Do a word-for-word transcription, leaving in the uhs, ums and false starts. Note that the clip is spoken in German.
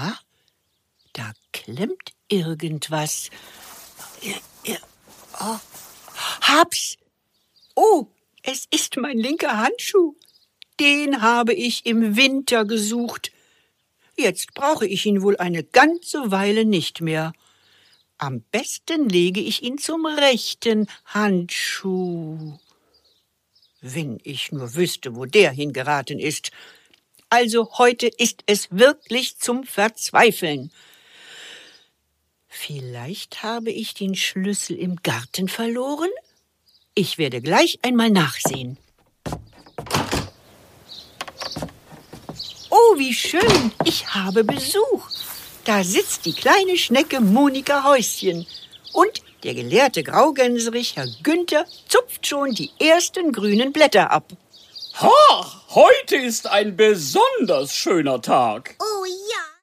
Da klemmt irgendwas. Oh, hab's! Oh, es ist mein linker Handschuh. Den habe ich im Winter gesucht. Jetzt brauche ich ihn wohl eine ganze Weile nicht mehr. Am besten lege ich ihn zum rechten Handschuh. Wenn ich nur wüsste, wo der hingeraten ist. Also heute ist es wirklich zum Verzweifeln. Vielleicht habe ich den Schlüssel im Garten verloren? Ich werde gleich einmal nachsehen. Oh, wie schön! Ich habe Besuch. Da sitzt die kleine Schnecke Monika Häuschen. Und der gelehrte Graugänserich, Herr Günther, zupft schon die ersten grünen Blätter ab. Ha! Heute ist ein besonders schöner Tag. Oh ja.